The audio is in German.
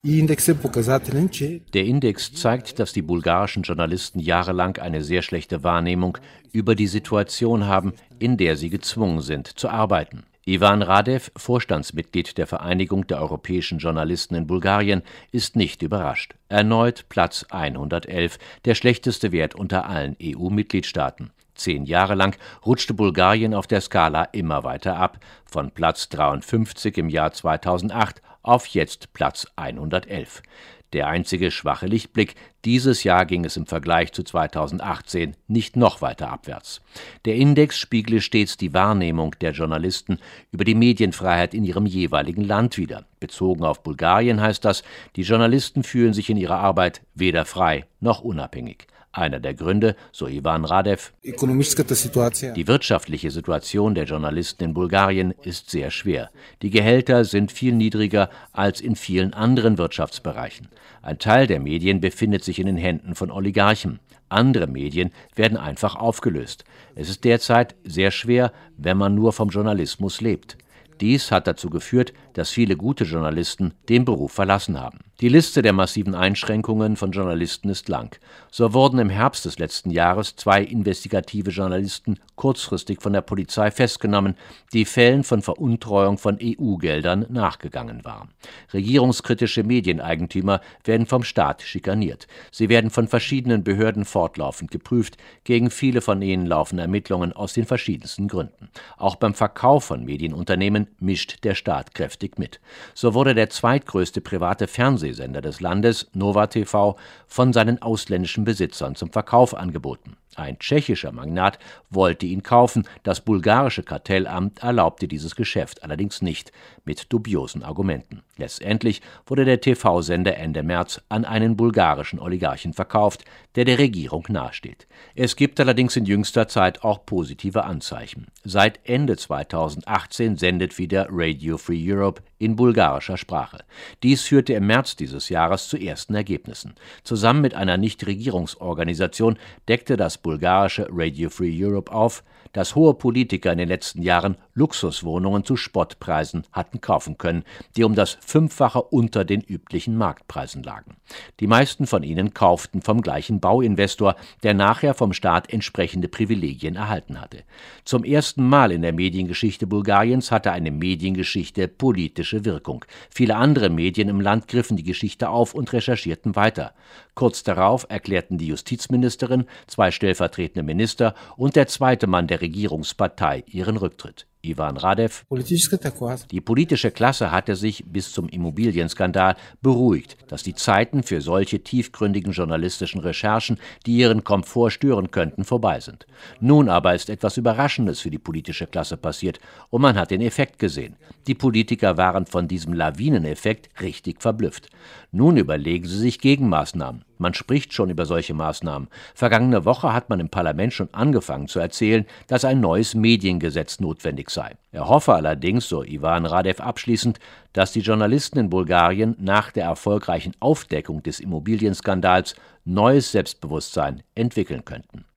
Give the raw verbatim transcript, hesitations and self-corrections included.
Der Index zeigt, dass die bulgarischen Journalisten jahrelang eine sehr schlechte Wahrnehmung über die Situation haben, in der sie gezwungen sind zu arbeiten. Ivan Radev, Vorstandsmitglied der Vereinigung der europäischen Journalisten in Bulgarien, ist nicht überrascht. Erneut Platz hundertelf, der schlechteste Wert unter allen E U-Mitgliedstaaten. Zehn Jahre lang rutschte Bulgarien auf der Skala immer weiter ab, von Platz dreiundfünfzig im Jahr zweitausendacht auf jetzt Platz hundertelf. Der einzige schwache Lichtblick: Dieses Jahr ging es im Vergleich zu zweitausendachtzehn nicht noch weiter abwärts. Der Index spiegle stets die Wahrnehmung der Journalisten über die Medienfreiheit in ihrem jeweiligen Land wider. Bezogen auf Bulgarien heißt das, die Journalisten fühlen sich in ihrer Arbeit weder frei noch unabhängig. Einer der Gründe, so Ivan Radev: Die wirtschaftliche Situation der Journalisten in Bulgarien ist sehr schwer. Die Gehälter sind viel niedriger als in vielen anderen Wirtschaftsbereichen. Ein Teil der Medien befindet sich in den Händen von Oligarchen. Andere Medien werden einfach aufgelöst. Es ist derzeit sehr schwer, wenn man nur vom Journalismus lebt. Dies hat dazu geführt, dass viele gute Journalisten den Beruf verlassen haben. Die Liste der massiven Einschränkungen von Journalisten ist lang. So wurden im Herbst des letzten Jahres zwei investigative Journalisten kurzfristig von der Polizei festgenommen, die Fällen von Veruntreuung von E U-Geldern nachgegangen waren. Regierungskritische Medieneigentümer werden vom Staat schikaniert. Sie werden von verschiedenen Behörden fortlaufend geprüft. Gegen viele von ihnen laufen Ermittlungen aus den verschiedensten Gründen. Auch beim Verkauf von Medienunternehmen mischt der Staat kräftig mit. So wurde der zweitgrößte private Fernsehsender des Landes, Nova T V, von seinen ausländischen Besitzern zum Verkauf angeboten. Ein tschechischer Magnat wollte ihn kaufen, das bulgarische Kartellamt erlaubte dieses Geschäft allerdings nicht, mit dubiosen Argumenten. Letztendlich wurde der T V-Sender Ende März an einen bulgarischen Oligarchen verkauft, der der Regierung nahesteht. Es gibt allerdings in jüngster Zeit auch positive Anzeichen. Seit Ende zweitausendachtzehn sendet wieder Radio Free Europe in bulgarischer Sprache. Dies führte im März dieses Jahres zu ersten Ergebnissen. Zusammen mit einer Nichtregierungsorganisation deckte das bulgarische Radio Free Europe auf, dass hohe Politiker in den letzten Jahren Luxuswohnungen zu Spottpreisen hatten kaufen können, die um das Fünffache unter den üblichen Marktpreisen lagen. Die meisten von ihnen kauften vom gleichen Bauinvestor, der nachher vom Staat entsprechende Privilegien erhalten hatte. Zum ersten Mal in der Mediengeschichte Bulgariens hatte eine Mediengeschichte politische Wirkung. Viele andere Medien im Land griffen die Geschichte auf und recherchierten weiter. Kurz darauf erklärten die Justizministerin, zwei stellvertretende Minister und der zweite Mann der Regierungspartei ihren Rücktritt. Ivan Radev: Die politische Klasse hatte sich bis zum Immobilienskandal beruhigt, dass die Zeiten für solche tiefgründigen journalistischen Recherchen, die ihren Komfort stören könnten, vorbei sind. Nun aber ist etwas Überraschendes für die politische Klasse passiert und man hat den Effekt gesehen. Die Politiker waren von diesem Lawineneffekt richtig verblüfft. Nun überlegen sie sich Gegenmaßnahmen. Man spricht schon über solche Maßnahmen. Vergangene Woche hat man im Parlament schon angefangen zu erzählen, dass ein neues Mediengesetz notwendig sei. Er hoffe allerdings, so Ivan Radev abschließend, dass die Journalisten in Bulgarien nach der erfolgreichen Aufdeckung des Immobilienskandals neues Selbstbewusstsein entwickeln könnten.